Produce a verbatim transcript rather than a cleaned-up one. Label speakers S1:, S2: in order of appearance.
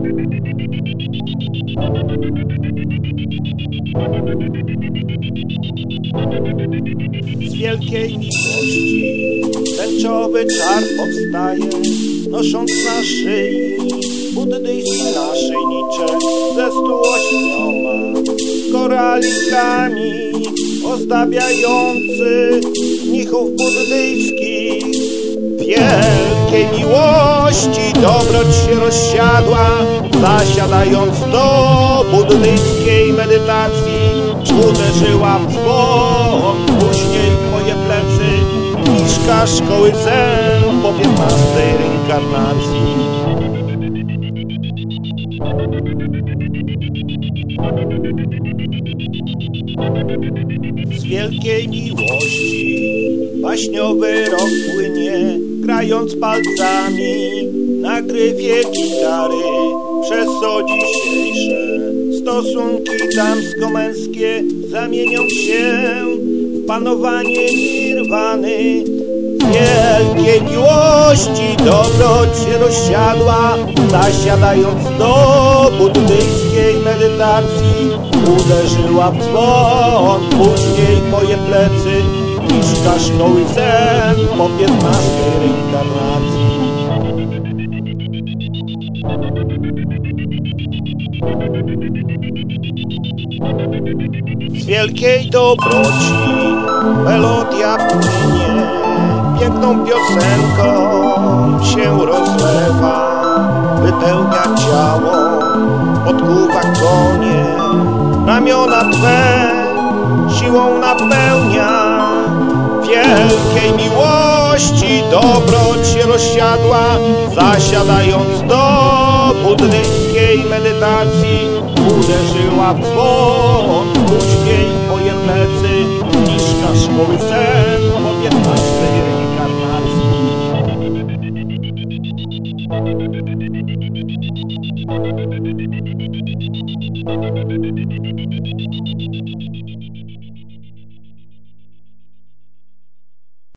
S1: Z wielkiej miłości tęczowy czar powstaje, nosząc na szyi buddyjski naszyjniczek ze stu ośmioma koralikami, ozdabiający mnichów buddyjskich. Wielkiej miłości dobroć się rozsiadła, zasiadając do buddyjskiej medytacji. Uderzyła w dzwon, później w moje plecy miszka szkoły zen po piętnastej reinkarnacji. Z wielkiej miłości baśniowy rok płynie, grając palcami na gryfie gitary. Przez co dzisiejsze stosunki damsko-męskie zamienią się w panowanie nirwany. Wielkiej miłości dobroć się rozsiadła, zasiadając do buddyjskiej medytacji. Uderzyła w dzwon, później w moje plecy miszka szkoły zen po piętnastej reinkarnacji. Z wielkiej dobroci melodia płynie, piękną piosenką się rozlewa, wypełnia ciało, podkuwa konie, ramiona Twe siłą napełnia. Wielkiej miłości dobroć się rozsiadła, zasiadając do buddyjskiej medytacji. Uderzyła w dzwon, później w moje plecy miszka szkoły zen po piętnastej reinkarnacji.